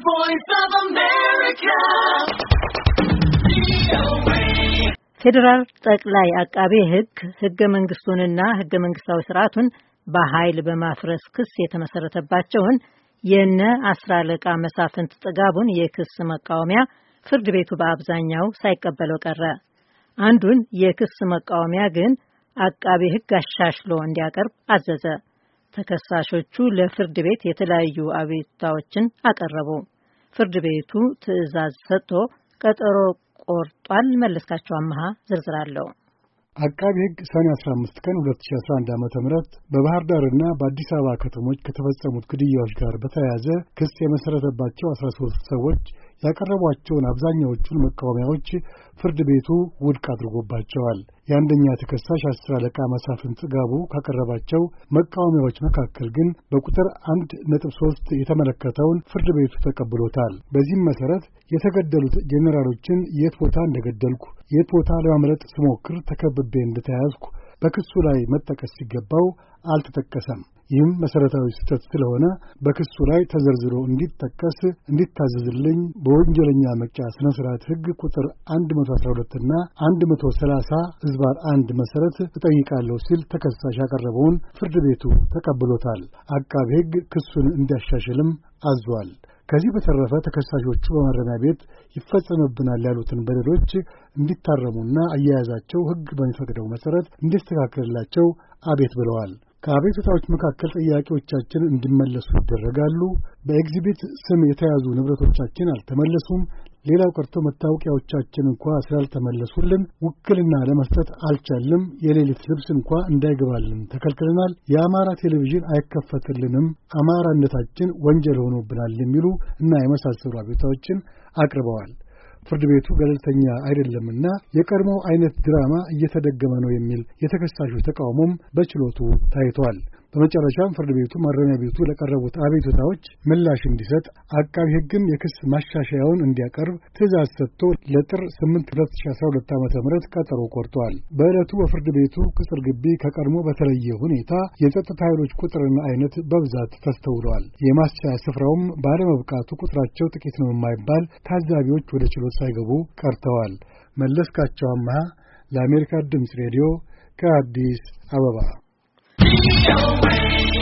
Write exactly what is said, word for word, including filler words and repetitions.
voice of America. ፌደራል ጠቅላይ አቃቤ ሕግ ሕገ መንግስቱንና ሕገ መንግስታዊ ስርዓቱን በኃይል በማፍረስ ክስ የተመሰረተባቸውን የነ አስራ አለቃ መሳፍንት ጥጋቡን የክስ መቃወሚያ ፍርድ ቤቱ በአብዛኛው ሳይቀበለው ቀረ። አንዱን የክስ መቃወሚያ ግን አቃቤ ሕግ አሻሽሎ እንዲያቀርብ አዘዘ። ተከሳሾቹ ለፍርድ ቤት የተለያዩ አቤቱታዎችን አቀረቡ። ፍርድ ቤቱ ትዕዛዝ ሰጥቶ ቀጠሮ ቆርጧል። መለስካቸው አማሃ ዝርዝር አለው። አቃቤ ሕግ ሰኔ አስራ አምስት ቀን ሁለት ሺህ አስራ አንድ ዓመተ ምህረት በባህር ዳርና በአዲስ አበባ ከተሞች ከተፈጸሙት ግድያዎች ጋር በተያያዘ ክስ የመሰረተባቸው አስራ ሶስት ሰዎች ያቀረቧቸውን አብዛኛዎቹን መቃወሚያዎች ፍርድ ቤቱ ውድቅ አድርጎባቸዋል። የአንደኛ ተከሳሽ አስር አለቃ መሳፍንት ጥጋቡ ካቀረባቸው መቃወሚያዎች መካከል ግን በቁጥር አንድ ነጥብ ሶስት የተመለከተውን ፍርድ ቤቱ ተቀብሎታል። በዚህም መሰረት የተገደሉት ጄኔራሎችን የት ቦታ እንደገደልኩ፣ የት ቦታ ለማምለጥ ስሞክር ተከብቤ እንደተያዝኩ በክሱ ላይ መጠቀስ ሲገባው አልተጠቀሰም። ይህም መሰረታዊ ስህተት ስለሆነ በክሱ ላይ ተዘርዝሮ እንዲጠቀስ እንዲታዘዝልኝ በወንጀለኛ መቅጫ ስነ ስርዓት ሕግ ቁጥር መቶ አስራ ሁለት እና መቶ ሰላሳ ዝባር አንድ መሰረት እጠይቃለሁ ሲል ተከሳሽ ያቀረበውን ፍርድ ቤቱ ተቀብሎታል። አቃቤ ሕግ ክሱን እንዲያሻሽልም አዟል። ከዚህ በተረፈ ተከሳሾቹ በማረሚያ ቤት ይፈጸምብናል ያሉትን በደሎች እንዲታረሙና አያያዛቸው ሕግ በሚፈቅደው መሰረት እንዲስተካከልላቸው አቤት ብለዋል። ከአቤቱታዎች መካከል ጥያቄዎቻችን እንዲመለሱ ይደረጋሉ። በኤግዚቢት ስም የተያዙ ንብረቶቻችን አልተመለሱም። ሌላው ቀርቶ መታወቂያዎቻችን እንኳ ስላልተመለሱልን ውክልና ለመስጠት አልቻልም። የሌሊት ልብስ እንኳ እንዳይገባልን ተከልክለናል። የአማራ ቴሌቪዥን አይከፈትልንም። አማራነታችን ወንጀል ሆኖብናል የሚሉ እና የመሳሰሉ አቤቱታዎችን አቅርበዋል። ፍርድ ቤቱ ገለልተኛ አይደለምና የቀድሞው አይነት ድራማ እየተደገመ ነው የሚል የተከሳሾች ተቃውሞም በችሎቱ ታይቷል። በመጨረሻም ፍርድ ቤቱ ማረሚያ ቤቱ ለቀረቡት አቤቱታዎች ምላሽ እንዲሰጥ አቃቤ ሕግም የክስ ማሻሻያውን እንዲያቀርብ ትዕዛዝ ሰጥቶ ለጥር ስምንት ሁለት ሺህ አስራ ሁለት ዓመተ ምህረት ቀጠሮ ቆርጧል። በዕለቱ በፍርድ ቤቱ ቅጽር ግቢ ከቀድሞ በተለየ ሁኔታ የጸጥታ ኃይሎች ቁጥርና አይነት በብዛት ተስተውለዋል። የማስቻያ ስፍራውም ባለመብቃቱ ቁጥራቸው ጥቂት ነው የማይባል ታዛቢዎች ወደ ችሎት ሳይገቡ ቀርተዋል። መለስካቸው አማሃ ለአሜሪካ ድምፅ ሬዲዮ ከአዲስ አበባ